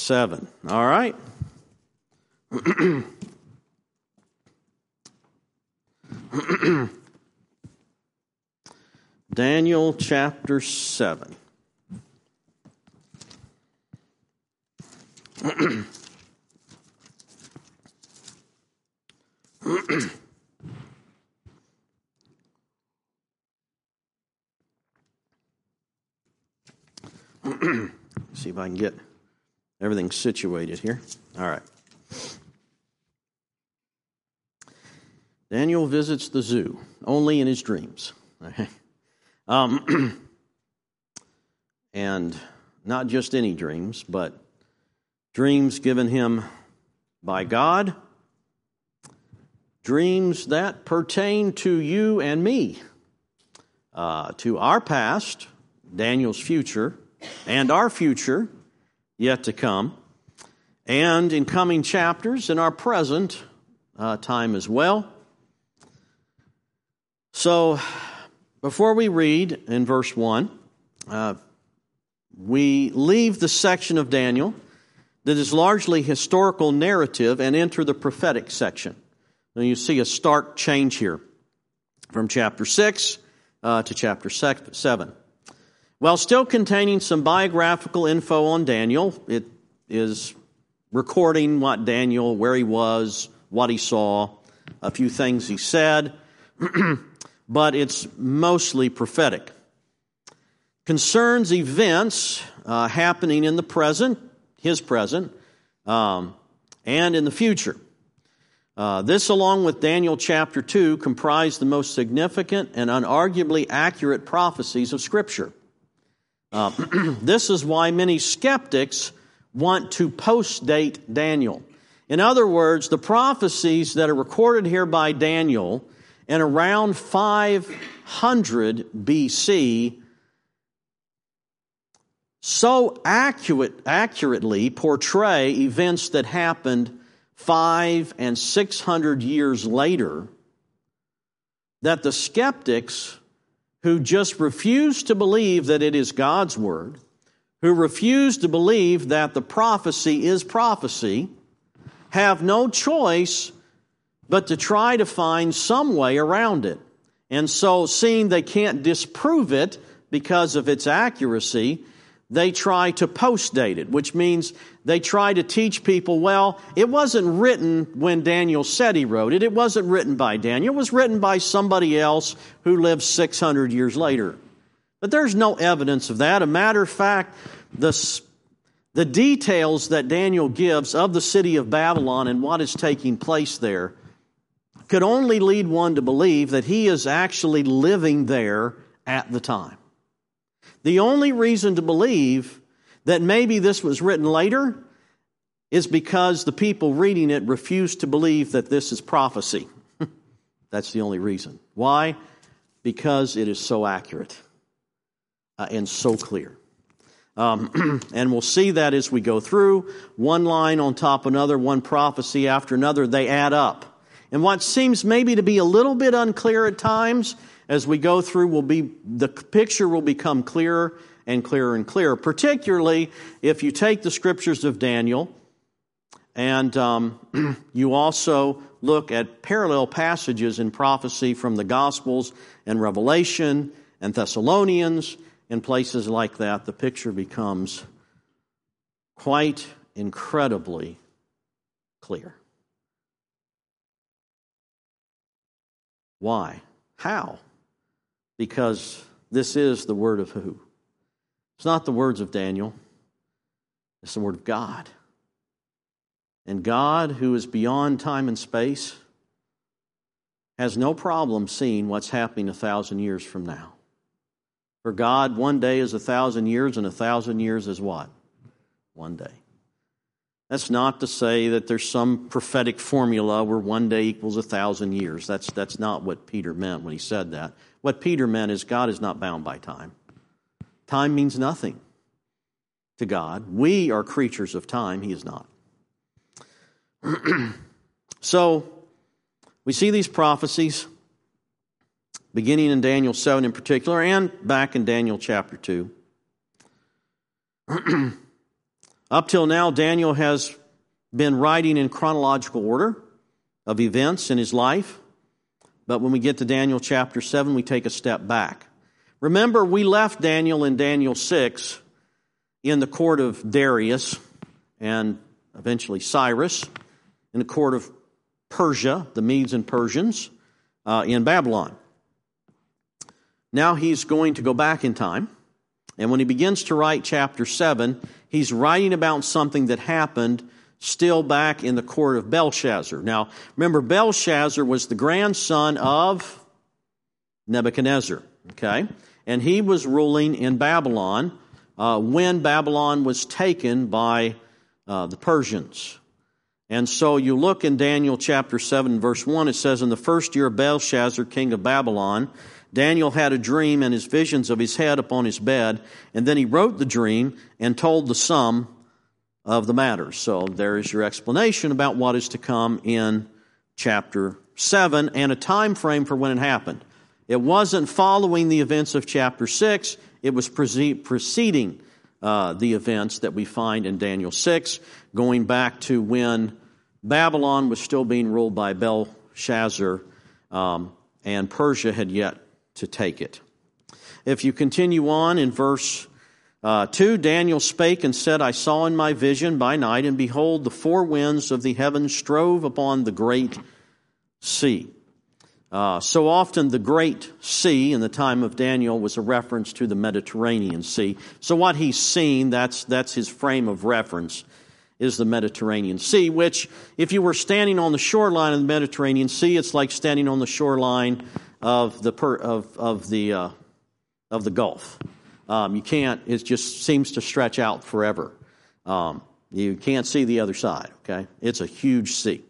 7. All right. Daniel chapter 7. See if I can get everything situated here. All right. Daniel visits the zoo, only in his dreams. And not just any dreams, but dreams given him by God, dreams that pertain to you and me, to our past, Daniel's future, and our future yet to come, and in coming chapters in our present time as well. So, before we read in verse 1, we leave the section of Daniel that is largely historical narrative and enter the prophetic section. Now you see a stark change here from chapter 6 to chapter 7. While still containing some biographical info on Daniel, it is recording what Daniel, where he was, what he saw, a few things he said, but it's mostly prophetic. Concerns events happening in the present, his present, and in the future. This, along with Daniel chapter 2, comprise the most significant and unarguably accurate prophecies of Scripture. This is why many skeptics want to post-date Daniel. In other words, the prophecies that are recorded here by Daniel in around 500 BC so accurately portray events that happened 500 and 600 years later that the skeptics who just refuse to believe that it is God's Word, who refuse to believe that the prophecy is prophecy, have no choice but to try to find some way around it. And so, seeing they can't disprove it because of its accuracy, they try to post-date it, which means they try to teach people, well, it wasn't written when Daniel said he wrote it. It wasn't written by Daniel. It was written by somebody else who lived 600 years later. But there's no evidence of that. A matter of fact, the details that Daniel gives of the city of Babylon and what is taking place there could only lead one to believe that he is actually living there at the time. The only reason to believe that maybe this was written later is because the people reading it refuse to believe that this is prophecy. That's the only reason. Why? Because it is so accurate and so clear. And we'll see that as we go through. One line on top of another, one prophecy after another, they add up. And what seems maybe to be a little bit unclear at times, as we go through, the picture will become clearer and clearer and clearer, particularly if you take the scriptures of Daniel and you also look at parallel passages in prophecy from the Gospels and Revelation and Thessalonians and places like that. The picture becomes quite incredibly clear. Why? How? Because this is the word of who? It's not the words of Daniel. It's the word of God. And God, who is beyond time and space, has no problem seeing what's happening 1,000 years from now. For God, one day is 1,000 years, and 1,000 years is what? One day. That's not to say that there's some prophetic formula where one day equals 1,000 years. That's not what Peter meant when he said that. What Peter meant is God is not bound by time. Time means nothing to God. We are creatures of time. He is not. So, we see these prophecies beginning in Daniel 7 in particular and back in Daniel chapter 2. Up till now, Daniel has been writing in chronological order of events in his life. But when we get to Daniel chapter 7, we take a step back. Remember, we left Daniel in Daniel 6 in the court of Darius and eventually Cyrus, in the court of Persia, the Medes and Persians, in Babylon. Now he's going to go back in time, and when he begins to write chapter 7, he's writing about something that happened still back in the court of Belshazzar. Now, remember, Belshazzar was the grandson of Nebuchadnezzar, okay? And he was ruling in Babylon when Babylon was taken by the Persians. And so you look in Daniel chapter 7, verse 1, it says, "In the first year of Belshazzar, king of Babylon, Daniel had a dream and his visions of his head upon his bed, and then he wrote the dream and told the sum of the matter." So there is your explanation about what is to come in chapter 7 and a time frame for when it happened. It wasn't following the events of chapter 6, it was preceding the events that we find in Daniel 6, going back to when Babylon was still being ruled by Belshazzar, and Persia had yet to take it. If you continue on in verse 2, "Daniel spake and said, I saw in my vision by night, and behold, the four winds of the heavens strove upon the great sea." So often the great sea in the time of Daniel was a reference to the Mediterranean Sea. So what he's seen, that's his frame of reference, is the Mediterranean Sea, which if you were standing on the shoreline of the Mediterranean Sea, it's like standing on the shoreline of the Gulf. You can't, it just seems to stretch out forever. You can't see the other side, okay? It's a huge sea.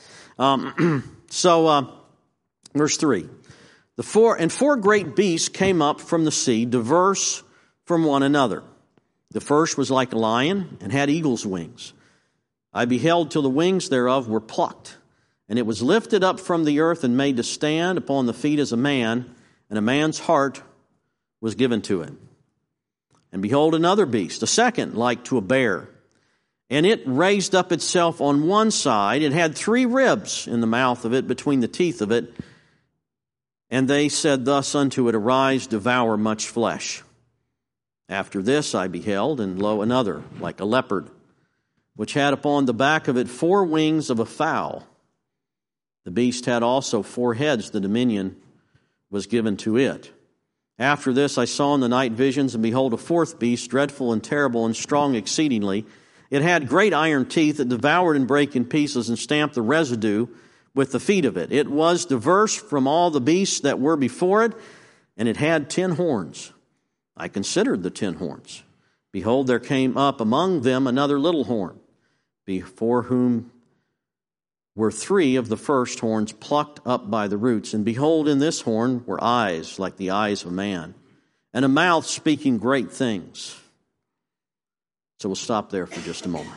Verse 3, four great beasts came up from the sea, diverse from one another. The first was like a lion, and had eagle's wings. I beheld till the wings thereof were plucked, and it was lifted up from the earth, and made to stand upon the feet as a man, and a man's heart was given to it. And behold, another beast, a second, like to a bear. And it raised up itself on one side. It had 3 ribs in the mouth of it, between the teeth of it. And they said thus unto it, Arise, devour much flesh. After this I beheld, and lo, another, like a leopard, which had upon the back of it 4 wings of a fowl. The beast had also 4 heads. The dominion was given to it. After this I saw in the night visions, and behold, a 4th beast, dreadful and terrible and strong exceedingly. It had great iron teeth that devoured and brake in pieces, and stamped the residue with the feet of it. It was diverse from all the beasts that were before it, and it had 10 horns. I considered the 10 horns. Behold, there came up among them another little horn, before whom were 3 of the first horns plucked up by the roots. And behold, in this horn were eyes like the eyes of a man, and a mouth speaking great things. So we'll stop there for just a moment.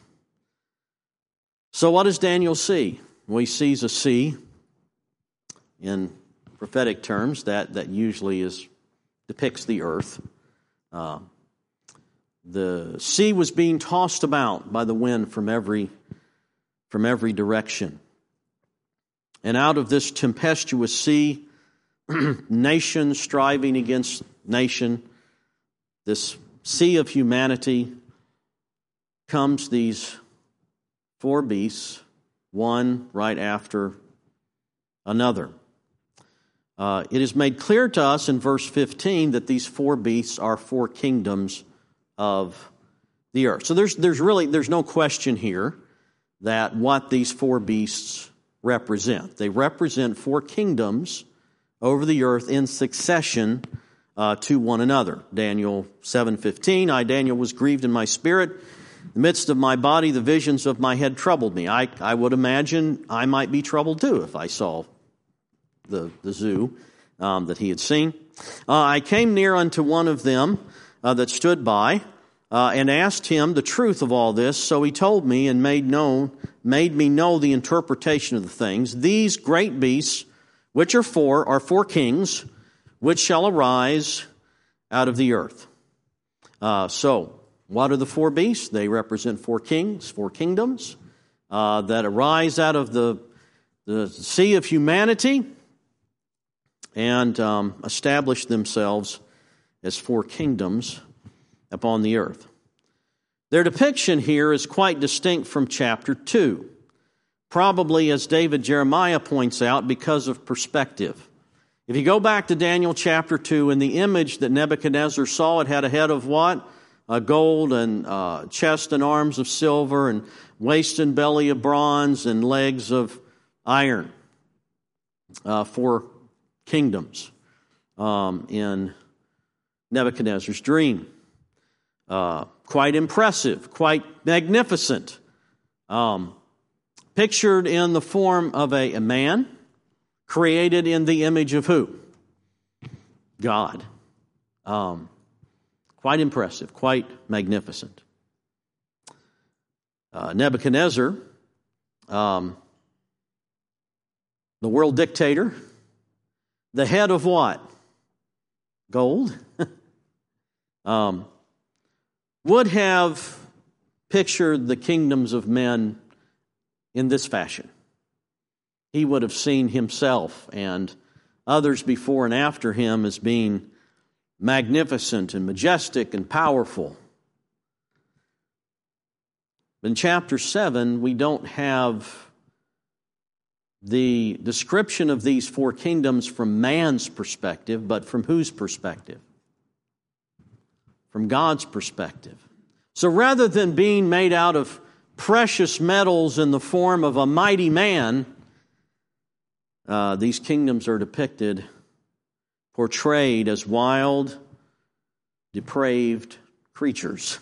So what does Daniel see? Well, he sees a sea in prophetic terms that usually depicts the earth. The sea was being tossed about by the wind from every direction. And out of this tempestuous sea, nation striving against nation, this sea of humanity, comes these 4 beasts, one right after another. It is made clear to us in verse 15 that these 4 beasts are 4 kingdoms of the earth. So there's no question here that what these 4 beasts represent. They represent 4 kingdoms over the earth in succession to one another. Daniel 7:15, I, Daniel, was grieved in my spirit. In the midst of my body, the visions of my head troubled me. I would imagine I might be troubled too if I saw the zoo that he had seen. I came near unto one of them that stood by, and asked him the truth of all this. So he told me and made me know the interpretation of the things. These great beasts, which are 4 kings, which shall arise out of the earth. So What are the four beasts? They represent four kings, four kingdoms that arise out of the sea of humanity and establish themselves as four kingdoms upon the earth. Their depiction here is quite distinct from chapter 2, probably, as David Jeremiah points out, because of perspective. If you go back to Daniel chapter 2, in the image that Nebuchadnezzar saw, it had a head of what? Gold, and chest and arms of silver, and waist and belly of bronze, and legs of iron. Four kingdoms in Nebuchadnezzar's dream. Quite impressive, quite magnificent. Pictured in the form of a man, created in the image of who? God. Quite impressive, quite magnificent. Nebuchadnezzar, the world dictator, the head of what? Gold. Would have pictured the kingdoms of men in this fashion. He would have seen himself and others before and after him as being magnificent and majestic and powerful. In chapter 7, we don't have the description of these four kingdoms from man's perspective, but from whose perspective? From God's perspective. So rather than being made out of precious metals in the form of a mighty man, these kingdoms are depicted, portrayed as wild, depraved creatures.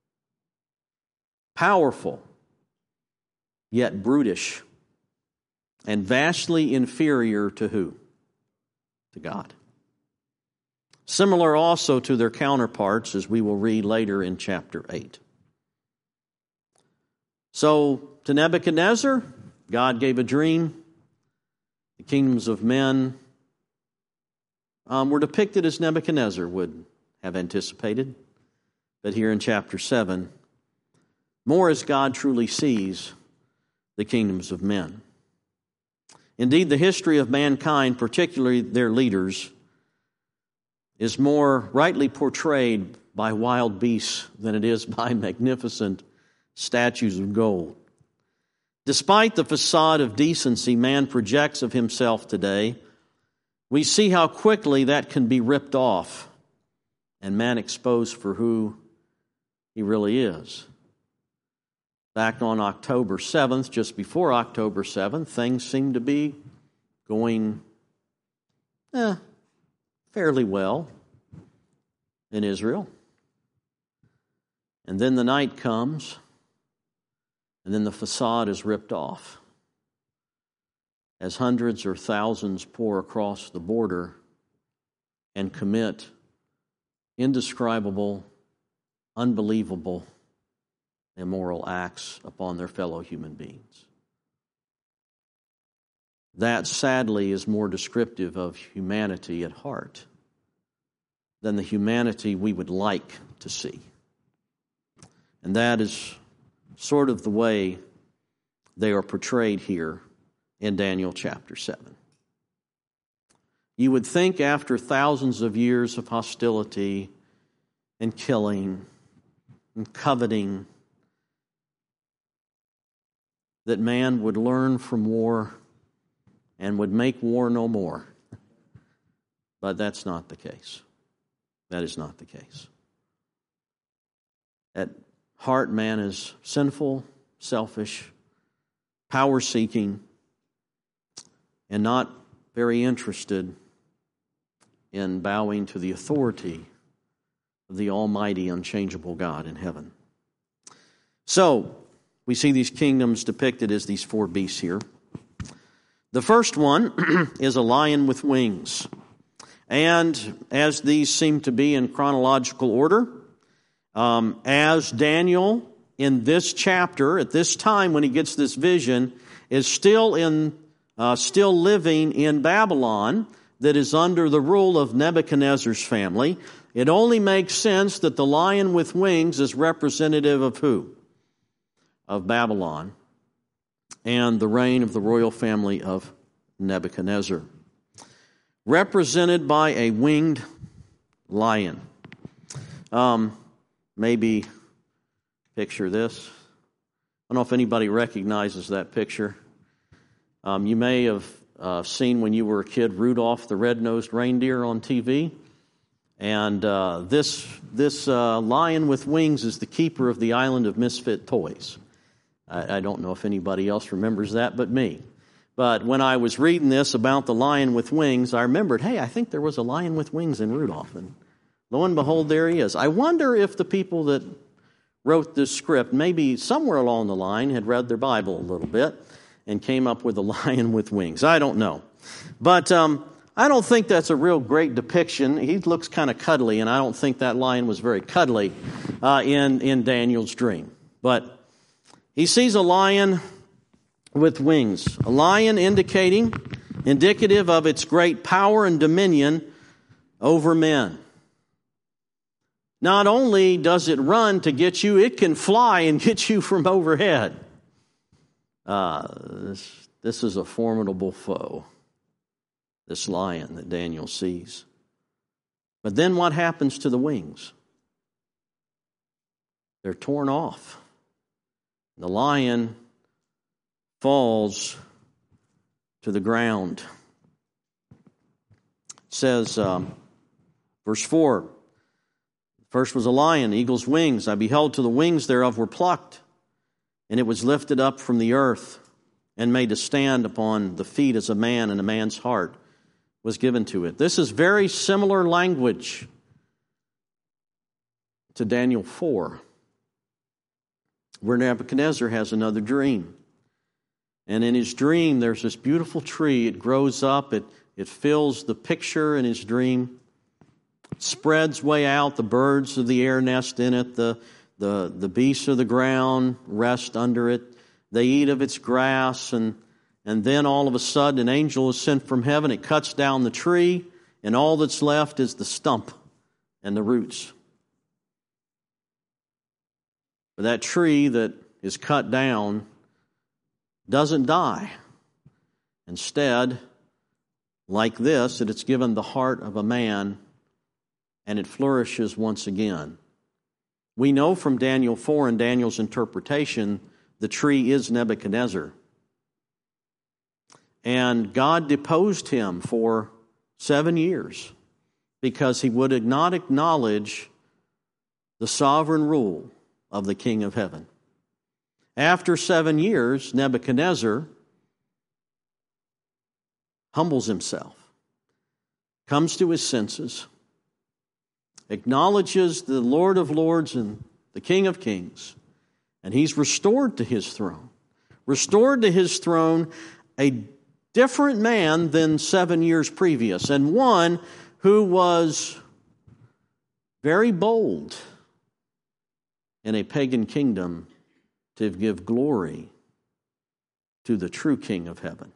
Powerful, yet brutish, and vastly inferior to who? To God. Similar also to their counterparts, as we will read later in chapter 8. So, to Nebuchadnezzar, God gave a dream. The kingdoms of men were depicted as Nebuchadnezzar would have anticipated. But here in chapter 7, more as God truly sees the kingdoms of men. Indeed, the history of mankind, particularly their leaders, is more rightly portrayed by wild beasts than it is by magnificent statues of gold. Despite the facade of decency man projects of himself today, we see how quickly that can be ripped off and man exposed for who he really is. Back on October 7th, just before October 7th, things seemed to be going fairly well in Israel. And then the night comes, and then the facade is ripped off as hundreds or thousands pour across the border and commit indescribable, unbelievable, immoral acts upon their fellow human beings. That, sadly, is more descriptive of humanity at heart than the humanity we would like to see. And that is sort of the way they are portrayed here in Daniel chapter 7. You would think after thousands of years of hostility and killing and coveting that man would learn from war and would make war no more. But that's not the case. That is not the case. At heart, man is sinful, selfish, power-seeking, and not very interested in bowing to the authority of the almighty, unchangeable God in heaven. So, we see these kingdoms depicted as these four beasts here. The first one is a lion with wings. And as these seem to be in chronological order, as Daniel in this chapter, at this time when he gets this vision, is still living in Babylon, that is under the rule of Nebuchadnezzar's family. it only makes sense that the lion with wings is representative of who? Of Babylon and the reign of the royal family of Nebuchadnezzar, represented by a winged lion. Maybe picture this. I don't know if anybody recognizes that picture. You may have seen when you were a kid Rudolph the Red-Nosed Reindeer on TV. And this lion with wings is the keeper of the island of misfit toys. I don't know if anybody else remembers that but me. But when I was reading this about the lion with wings, I remembered, hey, I think there was a lion with wings in Rudolph. And lo and behold, there he is. I wonder if the people that wrote this script, maybe somewhere along the line, had read their Bible a little bit and came up with a lion with wings. I don't know. But I don't think that's a real great depiction. He looks kind of cuddly, and I don't think that lion was very cuddly in Daniel's dream. But he sees a lion with wings, a lion indicative of its great power and dominion over men. Not only does it run to get you, it can fly and get you from overhead. This is a formidable foe, this lion that Daniel sees. But then what happens to the wings? They're torn off. The lion falls to the ground. It says, verse 4, first was a lion, eagle's wings. I beheld till the wings thereof were plucked, and it was lifted up from the earth, and made to stand upon the feet as a man, and a man's heart was given to it. This is very similar language to Daniel 4, where Nebuchadnezzar has another dream. And in his dream, there's this beautiful tree. It grows up. It fills the picture in his dream. It spreads way out. The birds of the air nest in it. The beasts of the ground rest under it. They eat of its grass. And then all of a sudden, an angel is sent from heaven. It cuts down the tree. And all that's left is the stump and the roots. But that tree that is cut down doesn't die. Instead, like this, it's given the heart of a man, and it flourishes once again. We know from Daniel 4 and Daniel's interpretation, the tree is Nebuchadnezzar. And God deposed him for 7 years because he would not acknowledge the sovereign rule of the King of Heaven. After 7 years, Nebuchadnezzar humbles himself, comes to his senses, acknowledges the Lord of Lords and the King of Kings, and he's restored to his throne. Restored to his throne, a different man than 7 years previous, and one who was very bold in a pagan kingdom to give glory to the true King of Heaven.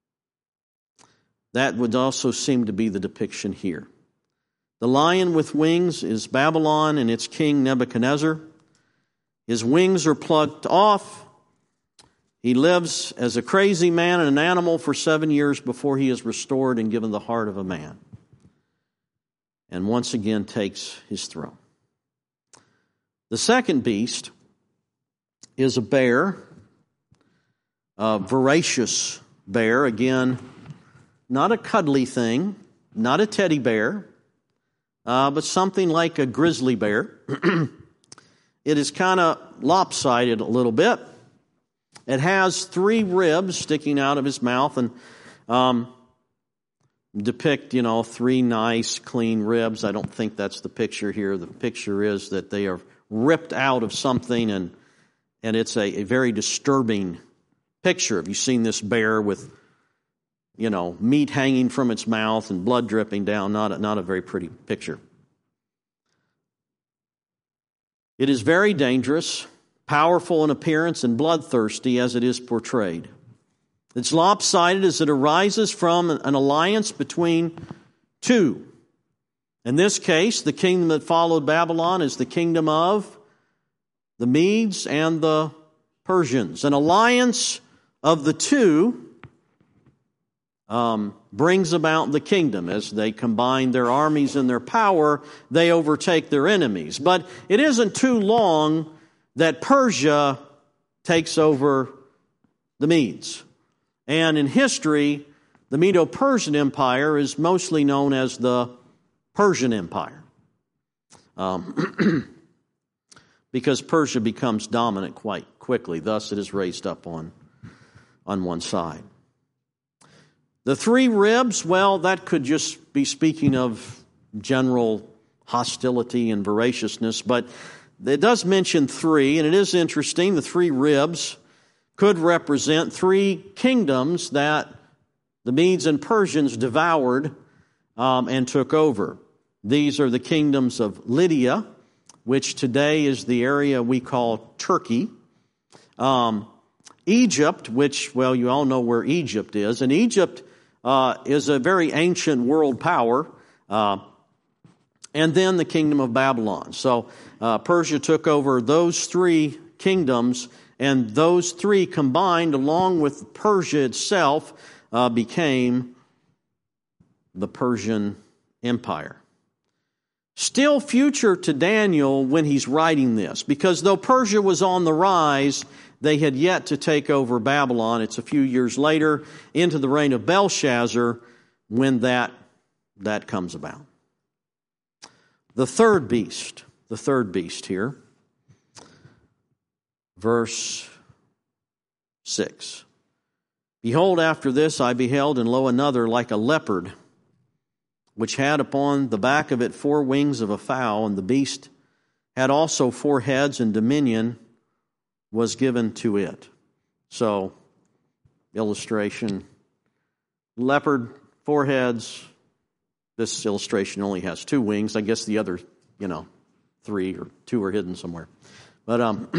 That would also seem to be the depiction here. The lion with wings is Babylon and its king Nebuchadnezzar. His wings are plucked off. He lives as a crazy man and an animal for 7 years before he is restored and given the heart of a man, and once again takes his throne. The second beast is a bear, a voracious bear. Again, not a cuddly thing, not a teddy bear, but something like a grizzly bear. It is kind of lopsided a little bit. It has 3 ribs sticking out of his mouth and depict, 3 nice, clean ribs. I don't think that's the picture here. The picture is that they are ripped out of something, and it's a very disturbing picture. Have you seen this bear with, meat hanging from its mouth and blood dripping down? Not a very pretty picture. It is very dangerous, powerful in appearance, and bloodthirsty as it is portrayed. It's lopsided as it arises from an alliance between 2. In this case, the kingdom that followed Babylon is the kingdom of the Medes and the Persians. An alliance of the two brings about the kingdom. As they combine their armies and their power, they overtake their enemies. But it isn't too long that Persia takes over the Medes. And in history, the Medo-Persian Empire is mostly known as the Persian Empire. Because Persia becomes dominant quite quickly. Thus, it is raised up on one side. The three ribs, well, that could just be speaking of general hostility and voraciousness, but it does mention three, and it is interesting. The three ribs could represent three kingdoms that the Medes and Persians devoured and took over. These are the kingdoms of Lydia, which today is the area we call Turkey. Egypt, which, well, you all know where Egypt is. And Egypt is a very ancient world power. And then the kingdom of Babylon. So Persia took over those three kingdoms, and those three combined, along with Persia itself, became the Persian Empire. Still future to Daniel when he's writing this, because though Persia was on the rise, they had yet to take over Babylon. It's a few years later, into the reign of Belshazzar, when that comes about. The third beast here, verse 6. Behold, after this I beheld, and lo, another like a leopard, which had upon the back of it 4 wings of a fowl, and the beast had also 4 heads, and dominion was given to it. So, illustration, leopard, 4 heads. This illustration only has 2 wings. I guess the other, 3 or 2 are hidden somewhere. But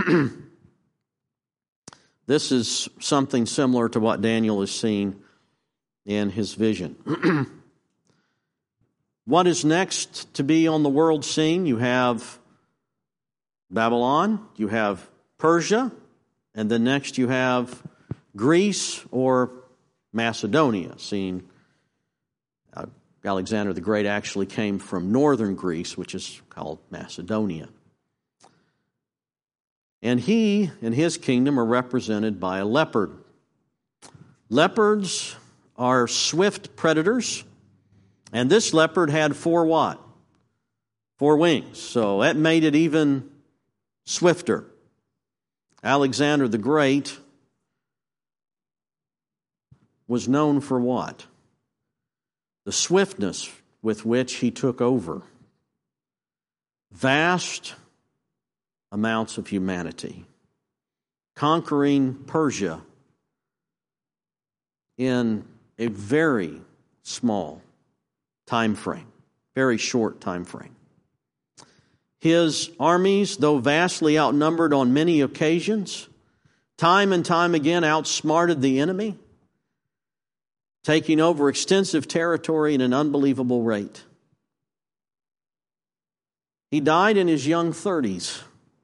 this is something similar to what Daniel is seeing in his vision. What is next to be on the world scene? You have Babylon, you have Persia, and then next you have Greece or Macedonia. Seeing Alexander the Great actually came from northern Greece, which is called Macedonia. And he and his kingdom are represented by a leopard. Leopards are swift predators. And this leopard had 4 what? 4 wings. So that made it even swifter. Alexander the Great was known for what? The swiftness with which he took over vast amounts of humanity, conquering Persia in a very small time frame, very short time frame. His armies, though vastly outnumbered on many occasions, time and time again outsmarted the enemy, taking over extensive territory at an unbelievable rate. He died in his young 30s.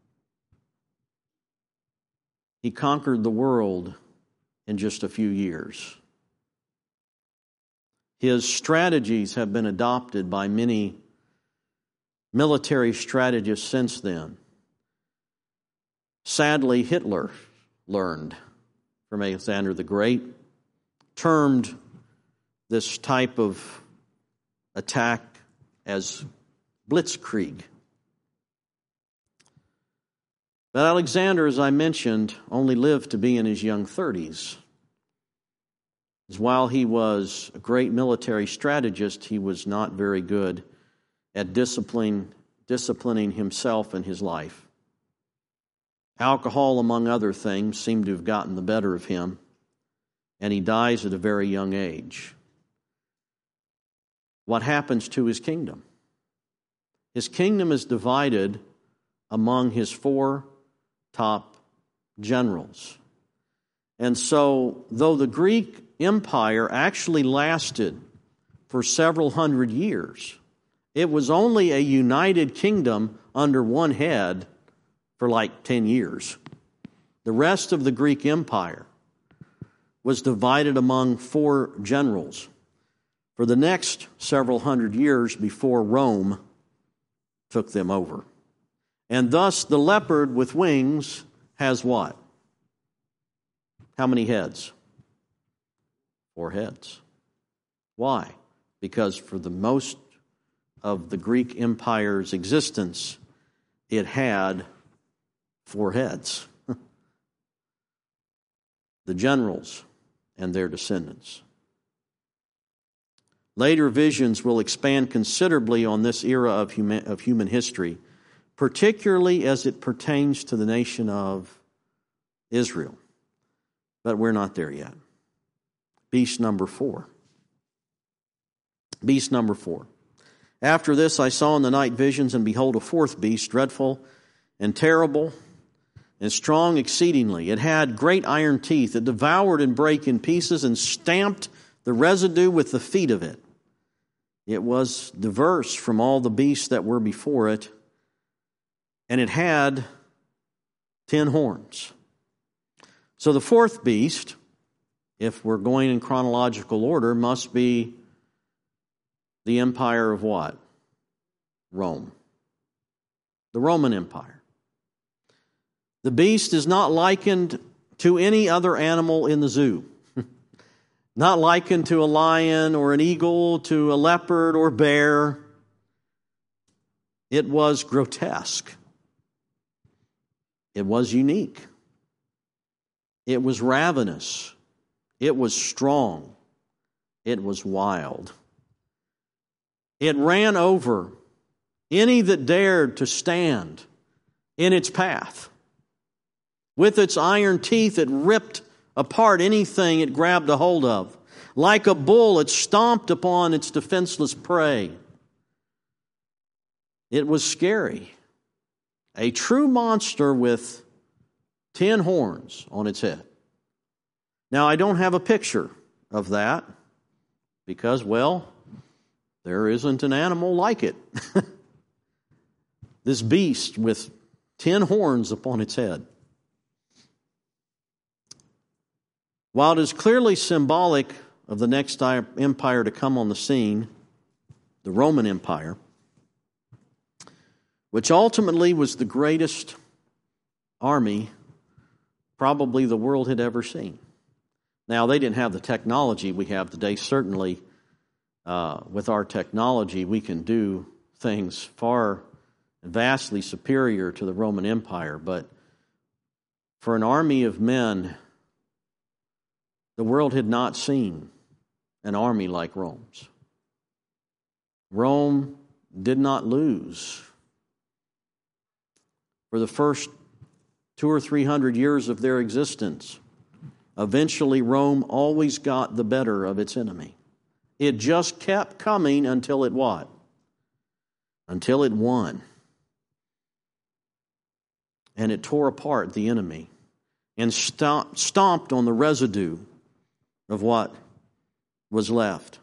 He conquered the world in just a few years. His strategies have been adopted by many military strategists since then. Sadly, Hitler learned from Alexander the Great, termed this type of attack as blitzkrieg. But Alexander, as I mentioned, only lived to be in his young 30s. While he was a great military strategist, he was not very good at disciplining himself in his life. Alcohol, among other things, seemed to have gotten the better of him, and he dies at a very young age. What happens to his kingdom? His kingdom is divided among his 4 top generals. And so, though the Greek Empire actually lasted for several hundred years It was only a united kingdom under one head for like 10 years. The rest of the Greek Empire was divided among 4 generals for the next several hundred years before Rome took them over. And thus the leopard with wings has what? How many heads? 4 heads. Why? Because for the most of the Greek Empire's existence, it had 4 heads. The generals and their descendants. Later visions will expand considerably on this era of human history, particularly as it pertains to the nation of Israel. But we're not there yet. Beast number 4. Beast number 4. After this I saw in the night visions, and behold, a 4th beast, dreadful and terrible and strong exceedingly. It had great iron teeth. It devoured and brake in pieces and stamped the residue with the feet of it. It was diverse from all the beasts that were before it, and it had 10 horns. So the 4th beast, if we're going in chronological order, must be the empire of what? Rome. The Roman Empire. The beast is not likened to any other animal in the zoo. Not likened to a lion or an eagle, to a leopard or bear. It was grotesque. It was unique. It was ravenous. It was strong. It was wild. It ran over any that dared to stand in its path. With its iron teeth, it ripped apart anything it grabbed a hold of. Like a bull, it stomped upon its defenseless prey. It was scary. A true monster with 10 horns on its head. Now, I don't have a picture of that because, well, there isn't an animal like it. This beast with 10 horns upon its head. While it is clearly symbolic of the next empire to come on the scene, the Roman Empire, which ultimately was the greatest army probably the world had ever seen. Now, they didn't have the technology we have today. Certainly, with our technology, we can do things far vastly superior to the Roman Empire. But for an army of men, the world had not seen an army like Rome's. Rome did not lose. For the first 200 or 300 years of their existence, eventually Rome always got the better of its enemy. It just kept coming until it what? Until it won. And it tore apart the enemy and stomped on the residue of what was left.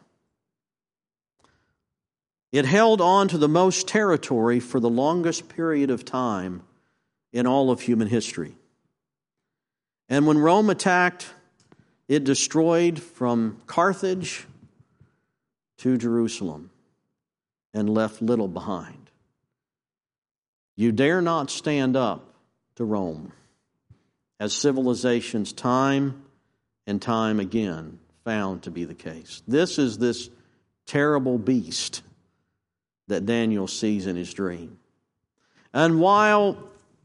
It held on to the most territory for the longest period of time in all of human history. And when Rome attacked, it destroyed from Carthage to Jerusalem and left little behind. You dare not stand up to Rome, as civilizations time and time again found to be the case. This is this terrible beast that Daniel sees in his dream. And while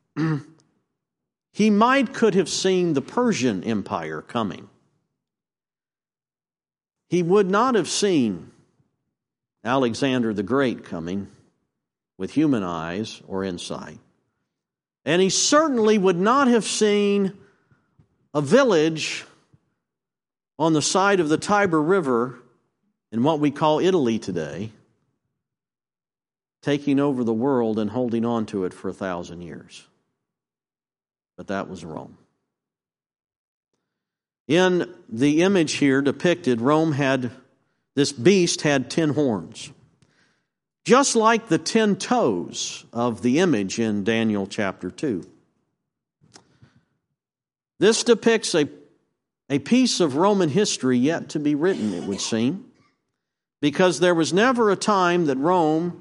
he could have seen the Persian Empire coming, he would not have seen Alexander the Great coming with human eyes or insight. And he certainly would not have seen a village on the side of the Tiber River in what we call Italy today, taking over the world and holding on to it for 1,000 years. But that was Rome. In the image here depicted, this beast had 10 horns. just like the 10 toes of the image in Daniel chapter 2. This depicts a piece of Roman history yet to be written, it would seem, because there was never a time that Rome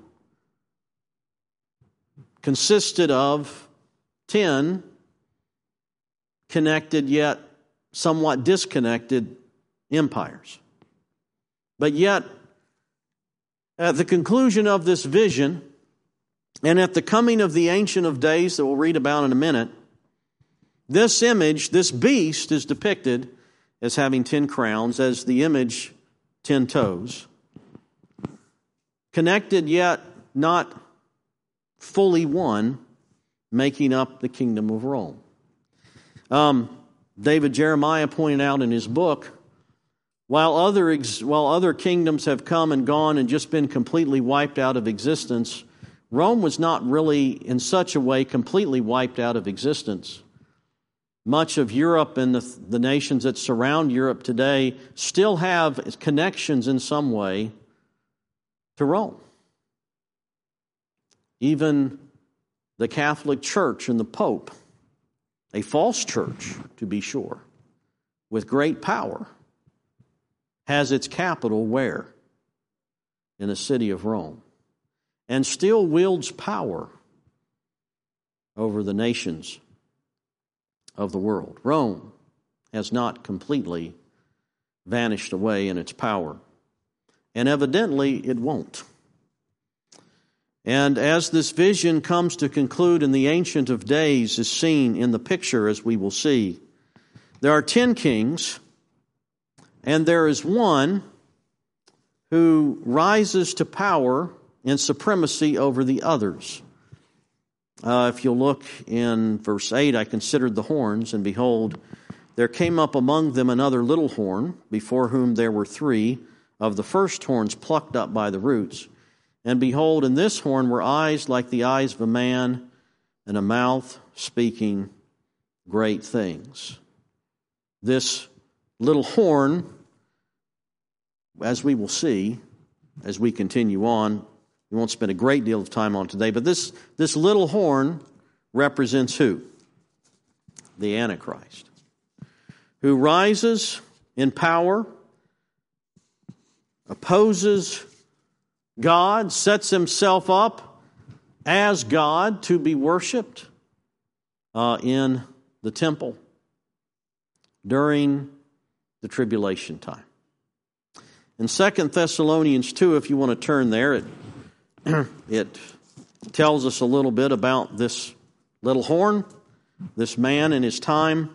consisted of 10 connected yet somewhat disconnected empires. But yet, at the conclusion of this vision, and at the coming of the Ancient of Days that we'll read about in a minute, this image, this beast, is depicted as having 10 crowns, as the image 10 toes, connected yet not fully one, making up the kingdom of Rome. David Jeremiah pointed out in his book, while other kingdoms have come and gone and just been completely wiped out of existence, Rome was not really in such a way completely wiped out of existence. Much of Europe and the nations that surround Europe today still have connections in some way to Rome. Even the Catholic Church and the Pope, a false church, to be sure, with great power, has its capital where? In the city of Rome, and still wields power over the nations of the world. Rome has not completely vanished away in its power, and evidently it won't. And as this vision comes to conclude and the Ancient of Days is seen in the picture, as we will see, there are 10 kings, and there is one who rises to power and supremacy over the others. If you'll look in verse 8, I considered the horns, and behold, there came up among them another little horn, before whom there were 3 of the first horns plucked up by the roots. And behold, in this horn were eyes like the eyes of a man, and a mouth speaking great things. This little horn, as we will see, as we continue on, we won't spend a great deal of time on today, but this little horn represents who? The Antichrist, who rises in power, opposes God, sets himself up as God to be worshipped in the temple during the tribulation time. In 2 Thessalonians 2, if you want to turn there, it tells us a little bit about this little horn, this man in his time.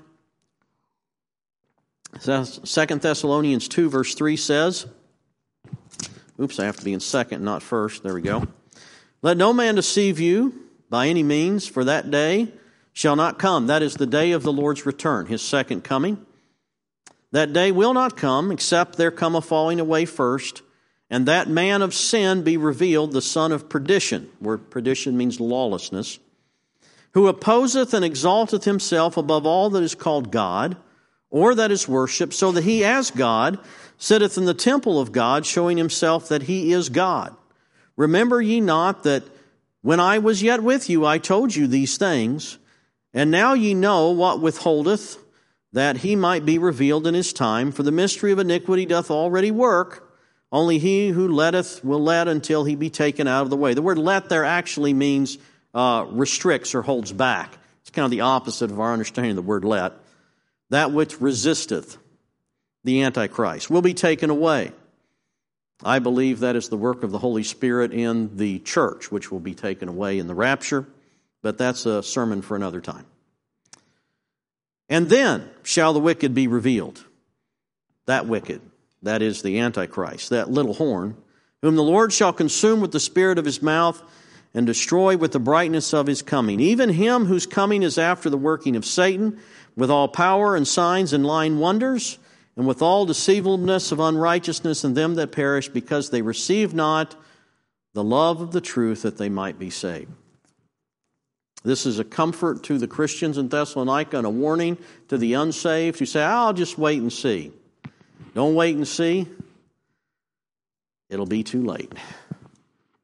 2 Thessalonians 2, verse 3 says, I have to be in second, not first. There we go. Let no man deceive you by any means, for that day shall not come. That is the day of the Lord's return, his second coming. That day will not come, except there come a falling away first, and that man of sin be revealed, the son of perdition, where perdition means lawlessness, who opposeth and exalteth himself above all that is called God, or that is worshipped, so that he as God sitteth in the temple of God, showing himself that he is God. Remember ye not that when I was yet with you, I told you these things, and now ye know what withholdeth, that he might be revealed in his time. For the mystery of iniquity doth already work, only he who letteth will let until he be taken out of the way. The word let there actually means restricts or holds back. It's kind of the opposite of our understanding of the word let. That which resisteth the Antichrist will be taken away. I believe that is the work of the Holy Spirit in the church, which will be taken away in the rapture, but that's a sermon for another time. And then shall the wicked be revealed. That wicked, that is the Antichrist, that little horn, whom the Lord shall consume with the spirit of his mouth and destroy with the brightness of his coming. Even him whose coming is after the working of Satan, with all power and signs and lying wonders, and with all deceivableness of unrighteousness in them that perish, because they receive not the love of the truth, that they might be saved. This is a comfort to the Christians in Thessalonica and a warning to the unsaved who say, I'll just wait and see. Don't wait and see. It'll be too late.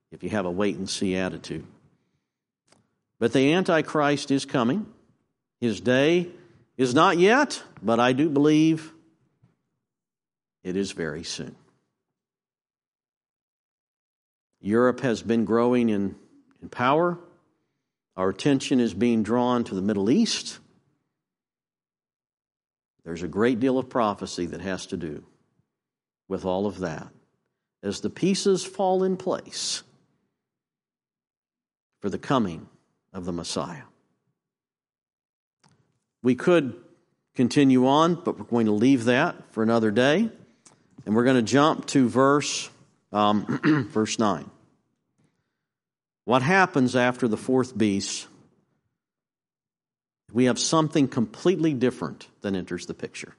if you have a wait-and-see attitude. But the Antichrist is coming. His day is not yet, but I do believe it is very soon. Europe has been growing in power. Our attention is being drawn to the Middle East. There's a great deal of prophecy that has to do with all of that as the pieces fall in place for the coming of the Messiah. We could continue on, but we're going to leave that for another day. And we're going to jump to verse 9. What happens after the fourth beast? We have something completely different that enters the picture.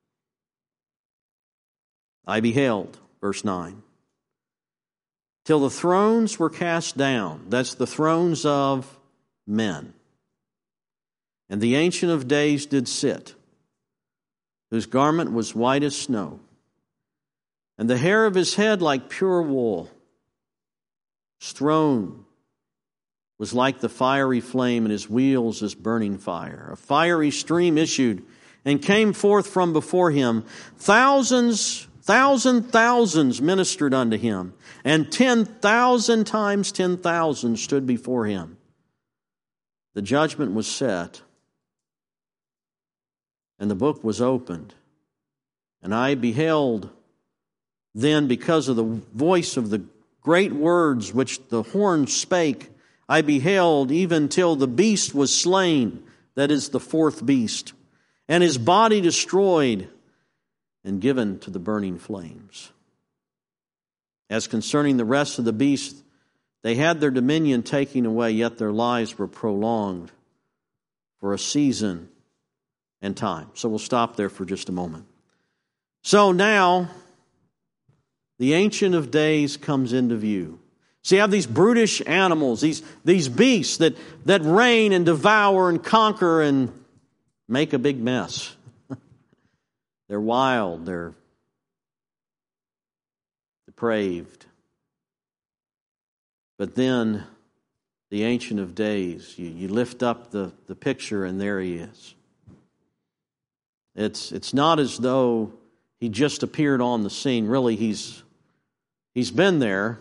I beheld, verse 9, till the thrones were cast down. That's the thrones of men. And the Ancient of Days did sit, whose garment was white as snow, and the hair of his head like pure wool. His throne was like the fiery flame, and his wheels as burning fire. A fiery stream issued and came forth from before him. Thousands ministered unto him, and 10,000 times 10,000 stood before him. The judgment was set, and the book was opened. And I beheld then, because of the voice of the great words which the horn spake, I beheld even till the beast was slain, that is the fourth beast, and his body destroyed and given to the burning flames. As concerning the rest of the beasts, they had their dominion taken away, yet their lives were prolonged for a season and time. So we'll stop there for just a moment. So now, the Ancient of Days comes into view. So you have these brutish animals, these beasts that reign and devour and conquer and make a big mess. They're wild, they're depraved. But then the Ancient of Days, you lift up the picture and there he is. It's not as though he just appeared on the scene. Really, he's been there.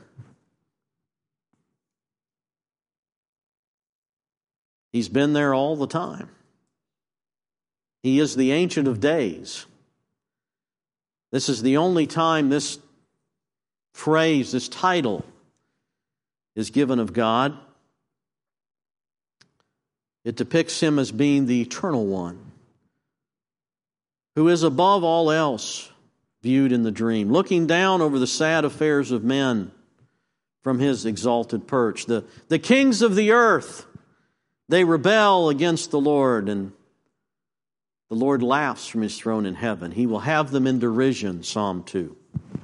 He's been there all the time. He is the Ancient of Days. This is the only time this phrase, this title, is given of God. It depicts him as being the Eternal One, who is above all else viewed in the dream, looking down over the sad affairs of men from his exalted perch. The kings of the earth, they rebel against the Lord, and the Lord laughs from his throne in heaven. He will have them in derision, Psalm 2.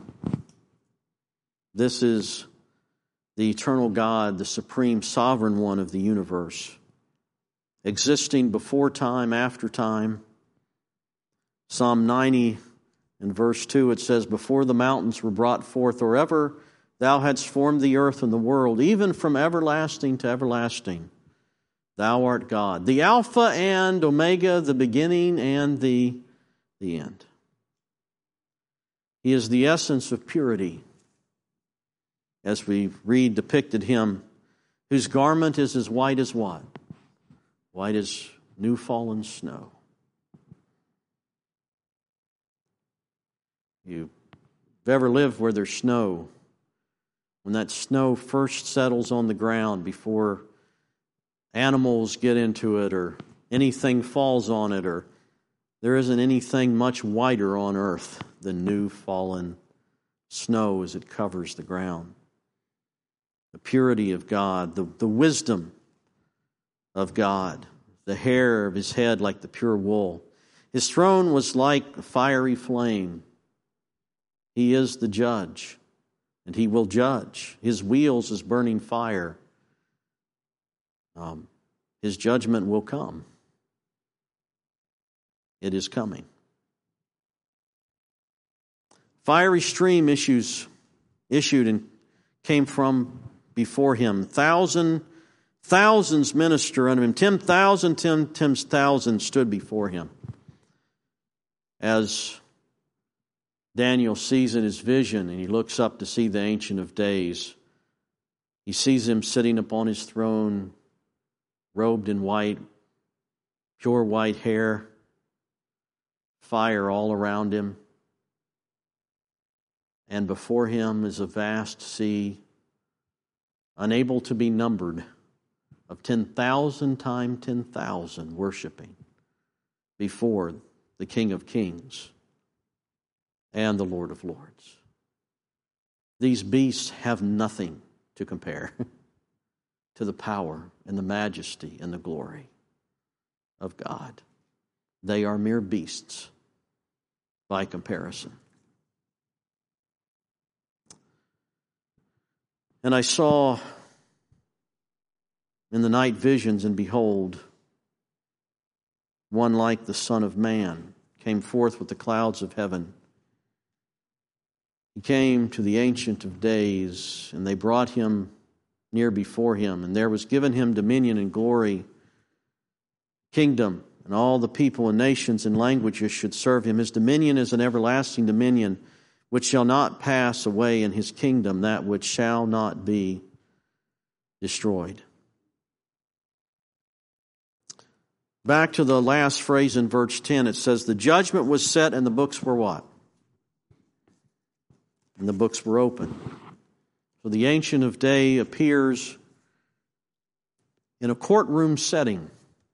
This is the eternal God, the supreme sovereign one of the universe, existing before time, after time. Psalm 90 and verse 2, it says, before the mountains were brought forth, or ever thou hadst formed the earth and the world, even from everlasting to everlasting, thou art God, the Alpha and Omega, the beginning and the end. He is the essence of purity, as we read depicted him, whose garment is as white as what? White as new fallen snow. You've ever lived where there's snow, when that snow first settles on the ground before animals get into it or anything falls on it, or there isn't anything much whiter on earth than new fallen snow as it covers the ground. The purity of God, the wisdom of God, the hair of his head like the pure wool. His throne was like a fiery flame. He is the judge, and he will judge. His wheels is burning fire. His judgment will come. It is coming. Fiery stream issued and came from before him. Thousands minister unto him. 10,000 times thousands stood before him. As Daniel sees in his vision, and he looks up to see the Ancient of Days, he sees him sitting upon his throne, robed in white, pure white hair, fire all around him. And before him is a vast sea, unable to be numbered, of 10,000 times 10,000 worshiping before the King of Kings and the Lord of Lords. These beasts have nothing to compare to the power and the majesty and the glory of God. They are mere beasts by comparison. And I saw in the night visions, and behold, one like the Son of Man came forth with the clouds of heaven. He came to the Ancient of Days, and they brought him near before him, and there was given him dominion and glory, kingdom, and all the people and nations and languages should serve him. His dominion is an everlasting dominion, which shall not pass away, in his kingdom that which shall not be destroyed. Back to the last phrase in verse 10, it says, the judgment was set and the books were what? And the books were open. So the Ancient of Day appears in a courtroom setting.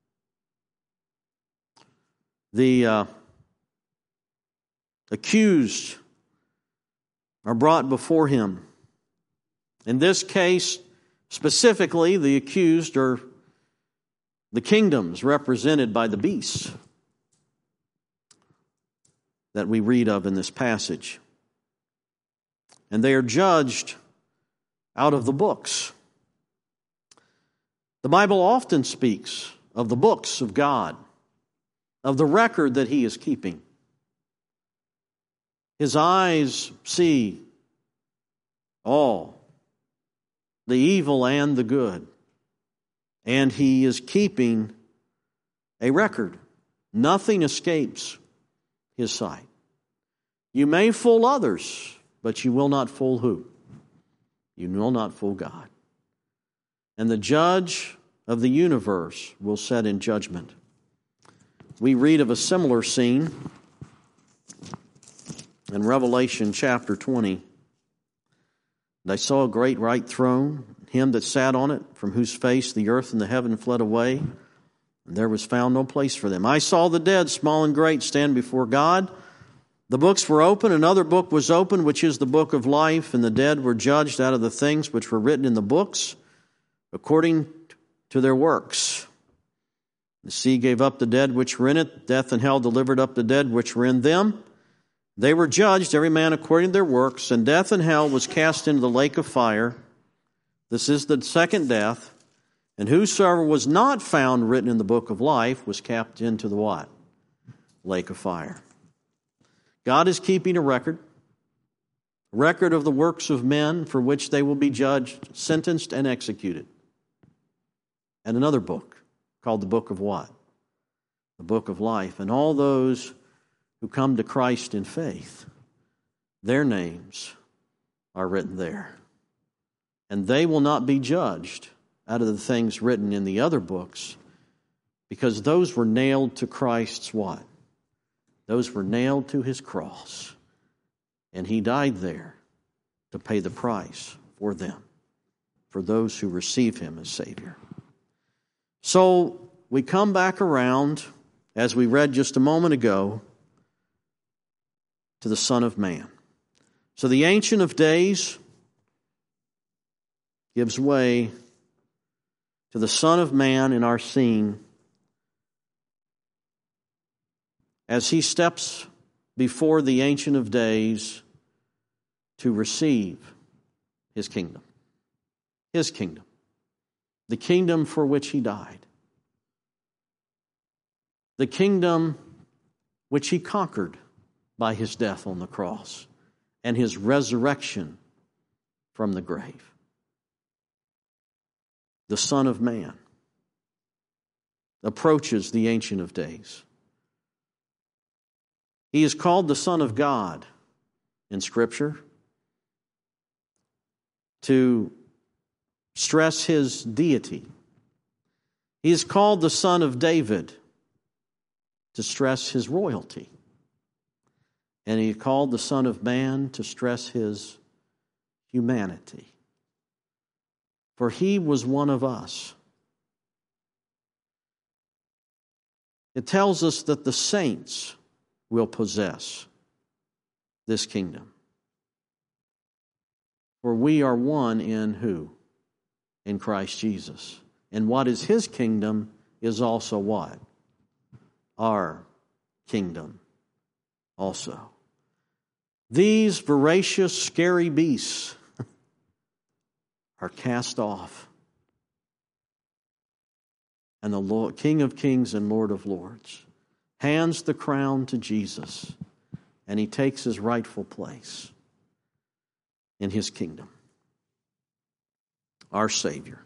The accused are brought before him. In this case, specifically, the accused are the kingdoms represented by the beasts that we read of in this passage. And they are judged out of the books. The Bible often speaks of the books of God, of the record that he is keeping. His eyes see all, the evil and the good. And he is keeping a record. Nothing escapes his sight. You may fool others, but you will not fool who? You will not fool God. And the judge of the universe will set in judgment. We read of a similar scene in Revelation chapter 20. And I saw a great white throne, him that sat on it, from whose face the earth and the heaven fled away, and there was found no place for them. I saw the dead, small and great, stand before God. The books were open. Another book was opened, which is the book of life, and the dead were judged out of the things which were written in the books, according to their works. The sea gave up the dead which were in it. Death and hell delivered up the dead which were in them. They were judged, every man according to their works, and death and hell was cast into the lake of fire. This is the second death. And whosoever was not found written in the book of life was cast into the what? Lake of fire. God is keeping a record of the works of men for which they will be judged, sentenced, and executed. And another book called the book of what? The book of life. And all those who come to Christ in faith, their names are written there. And they will not be judged out of the things written in the other books, because those were nailed to Christ's what? Those were nailed to his cross. And he died there to pay the price for them, for those who receive him as Savior. So we come back around, as we read just a moment ago, to the Son of Man. So the Ancient of Days gives way to the Son of Man in our scene as he steps before the Ancient of Days to receive his kingdom. His kingdom. The kingdom for which he died. The kingdom which he conquered by his death on the cross and his resurrection from the grave. the Son of Man, approaches the Ancient of Days. He is called the Son of God in Scripture to stress his deity. He is called the Son of David to stress his royalty. And he is called the Son of Man to stress his humanity. For he was one of us. It tells us that the saints will possess this kingdom. For we are one in who? In Christ Jesus. And what is his kingdom is also what? Our kingdom also. These voracious, scary beasts are cast off. And the Lord, King of Kings and Lord of Lords, hands the crown to Jesus, and he takes his rightful place in his kingdom. Our Savior.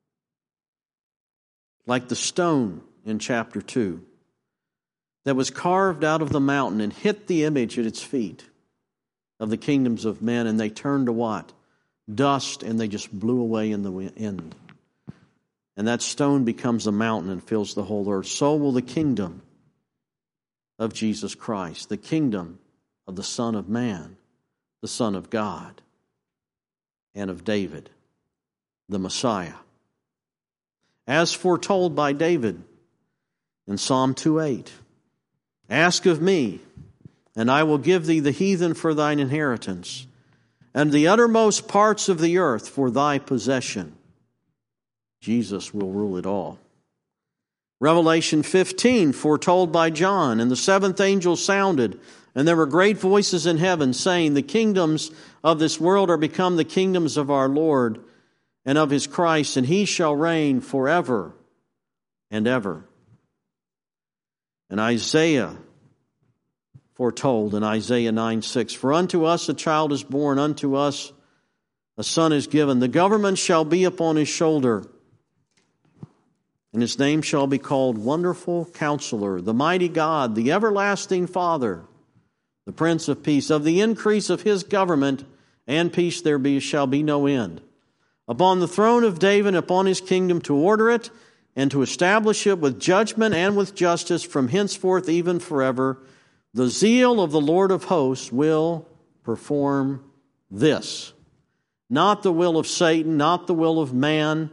Like the stone in chapter 2 that was carved out of the mountain and hit the image at its feet of the kingdoms of men, and they turned to what? Dust, and they just blew away in the wind. And that stone becomes a mountain and fills the whole earth. So will the kingdom of Jesus Christ, the kingdom of the Son of Man, the Son of God, and of David, the Messiah. As foretold by David in Psalm 2:8, ask of me, and I will give thee the heathen for thine inheritance, and the uttermost parts of the earth for thy possession. Jesus will rule it all. Revelation 15, foretold by John, and the seventh angel sounded, and there were great voices in heaven saying, the kingdoms of this world are become the kingdoms of our Lord and of his Christ, and he shall reign forever and ever. And Isaiah foretold in Isaiah 9:6, for unto us a child is born, unto us a son is given. The government shall be upon his shoulder, and his name shall be called Wonderful Counselor, the Mighty God, the Everlasting Father, the Prince of Peace. Of the increase of his government and peace shall be no end. Upon the throne of David, upon his kingdom, to order it and to establish it with judgment and with justice from henceforth even forever. The zeal of the Lord of hosts will perform this. Not the will of Satan, not the will of man,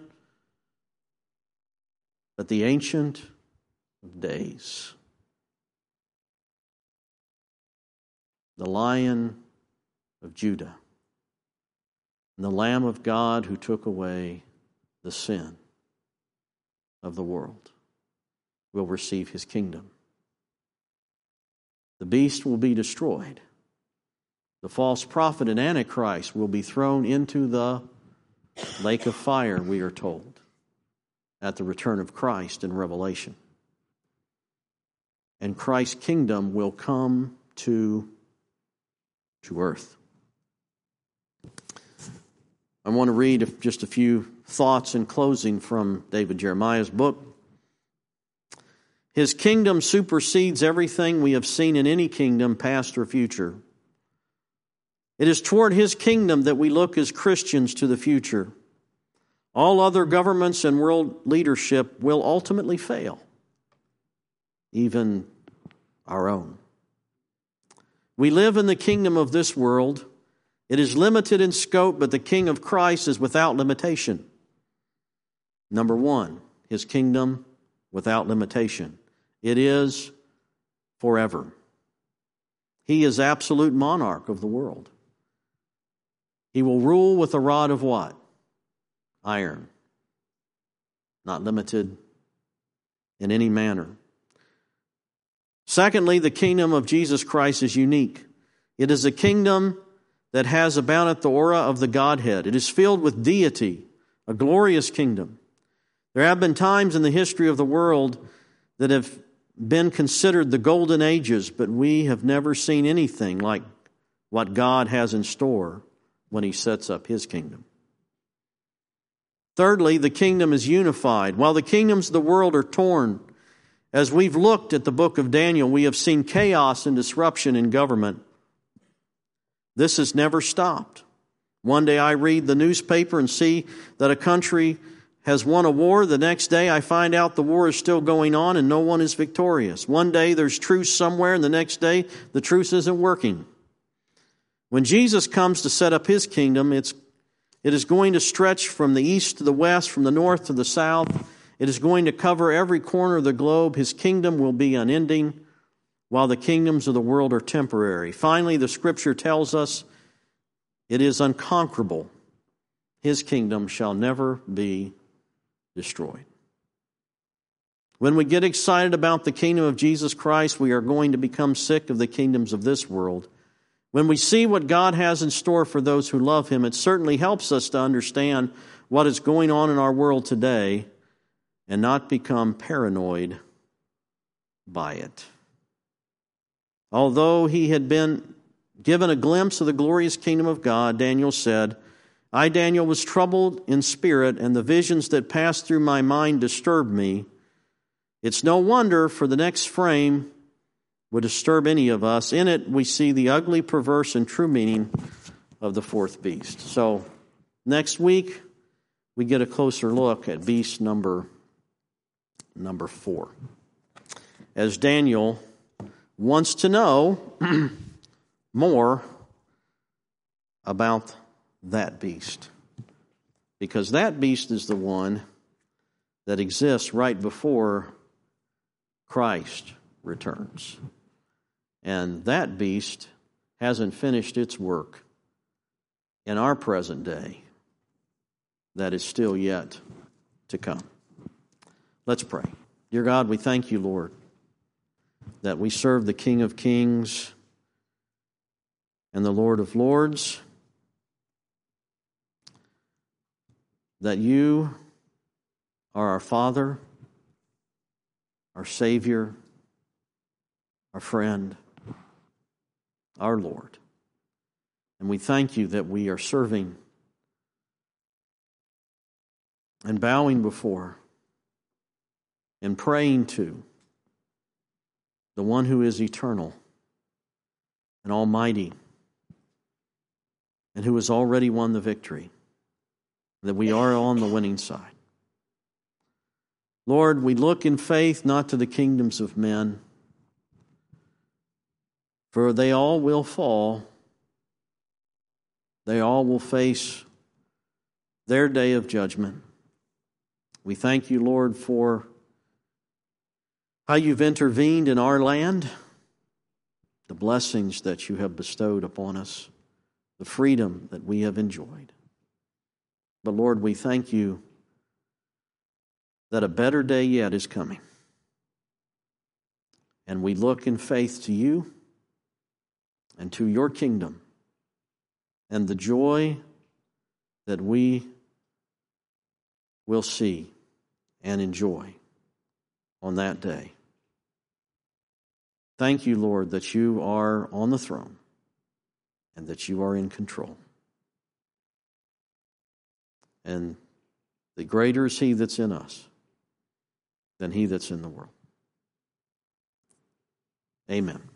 but the Ancient of Days. The Lion of Judah. And the Lamb of God who took away the sin of the world will receive his kingdom. The beast will be destroyed. The false prophet and Antichrist will be thrown into the lake of fire, we are told, at the return of Christ in Revelation. And Christ's kingdom will come to earth. I want to read just a few thoughts in closing from David Jeremiah's book. His kingdom supersedes everything we have seen in any kingdom, past or future. It is toward his kingdom that we look as Christians to the future. All other governments and world leadership will ultimately fail, even our own. We live in the kingdom of this world. It is limited in scope, but the King of Christ is without limitation. Number one, his kingdom without limitation. It is forever. He is absolute monarch of the world. He will rule with a rod of what? Iron. Not limited in any manner. Secondly, the kingdom of Jesus Christ is unique. It is a kingdom that has about it the aura of the Godhead. It is filled with deity, a glorious kingdom. There have been times in the history of the world that have been considered the golden ages, but we have never seen anything like what God has in store when he sets up his kingdom. Thirdly, the kingdom is unified. While the kingdoms of the world are torn, as we've looked at the book of Daniel, we have seen chaos and disruption in government. This has never stopped. One day I read the newspaper and see that a country has won a war. The next day I find out the war is still going on and no one is victorious. One day there's truce somewhere and the next day the truce isn't working. When Jesus comes to set up his kingdom, it is going to stretch from the east to the west, from the north to the south. It is going to cover every corner of the globe. His kingdom will be unending, while the kingdoms of the world are temporary. Finally, the Scripture tells us it is unconquerable. His kingdom shall never be destroyed. When we get excited about the kingdom of Jesus Christ, we are going to become sick of the kingdoms of this world. When we see what God has in store for those who love Him, it certainly helps us to understand what is going on in our world today and not become paranoid by it. Although he had been given a glimpse of the glorious kingdom of God, Daniel said, I, Daniel, was troubled in spirit, and the visions that passed through my mind disturbed me. It's no wonder, for the next frame would disturb any of us. In it, we see the ugly, perverse, and true meaning of the fourth beast. So, next week, we get a closer look at beast number 4. As Daniel wants to know more about that beast, because that beast is the one that exists right before Christ returns. And that beast hasn't finished its work in our present day. That is still yet to come. Let's pray. Dear God, we thank you, Lord, that we serve the King of Kings and the Lord of Lords, that you are our Father, our Savior, our friend, our Lord. And we thank you that we are serving and bowing before and praying to the one who is eternal and almighty and who has already won the victory, that we are on the winning side. Lord, we look in faith not to the kingdoms of men, for they all will fall. They all will face their day of judgment. We thank you, Lord, for how you've intervened in our land, the blessings that you have bestowed upon us, the freedom that we have enjoyed. But Lord, we thank you that a better day yet is coming. And we look in faith to you and to your kingdom and the joy that we will see and enjoy on that day. Thank you, Lord, that you are on the throne and that you are in control. And the greater is he that's in us than he that's in the world. Amen.